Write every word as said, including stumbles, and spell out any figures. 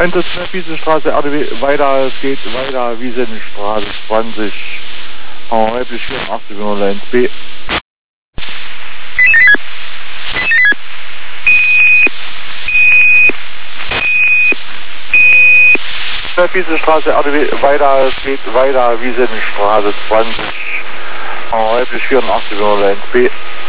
Entersberg, Wiesenstraße, R D W, weiter, es geht weiter, Wiesenstraße zwanzig, weiblich vierundachtzig null eins B. Wiesenstraße, R D W, weiter, es geht weiter, Wiesenstraße zwanzig, weiblich vierundachtzig null eins B.